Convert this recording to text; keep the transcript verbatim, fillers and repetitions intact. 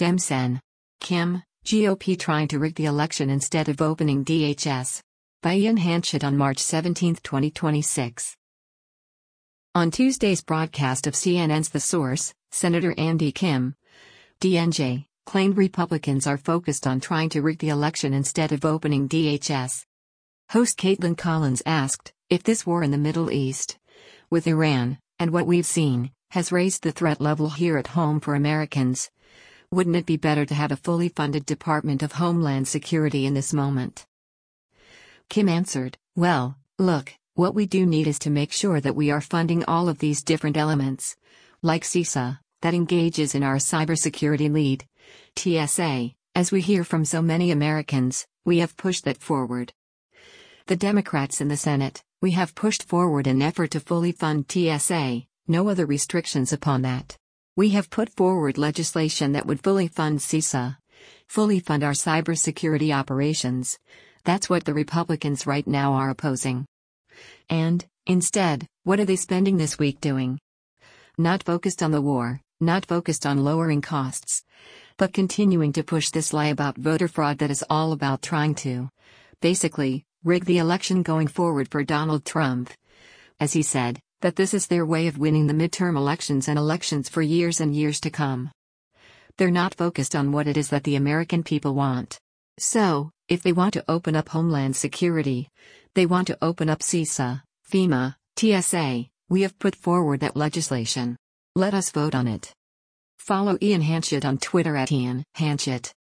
Demsen. Kim, G O P trying to rig the election instead of opening D H S. By Ian Hanchett on March seventeenth, twenty twenty-six. On Tuesday's broadcast of C N N's The Source, Senator Andy Kim, D N J, claimed Republicans are focused on trying to rig the election instead of opening D H S. Host Caitlin Collins asked, if this war in the Middle East, with Iran, and what we've seen, has raised the threat level here at home for Americans, wouldn't it be better to have a fully funded Department of Homeland Security in this moment? Kim answered, well, look, what we do need is to make sure that we are funding all of these different elements, like CISA, that engages in our cybersecurity lead, T S A, as we hear from so many Americans, we have pushed that forward. The Democrats in the Senate, we have pushed forward an effort to fully fund T S A, no other restrictions upon that. We have put forward legislation that would fully fund CISA, fully fund our cybersecurity operations. That's what the Republicans right now are opposing. And, instead, what are they spending this week doing? Not focused on the war, not focused on lowering costs, but continuing to push this lie about voter fraud that is all about trying to, basically, rig the election going forward for Donald Trump. As he said, that this is their way of winning the midterm elections and elections for years and years to come. They're not focused on what it is that the American people want. So, if they want to open up Homeland Security, they want to open up CISA, FEMA, T S A, we have put forward that legislation. Let us vote on it. Follow Ian Hanchett on Twitter at Ian Hanchett.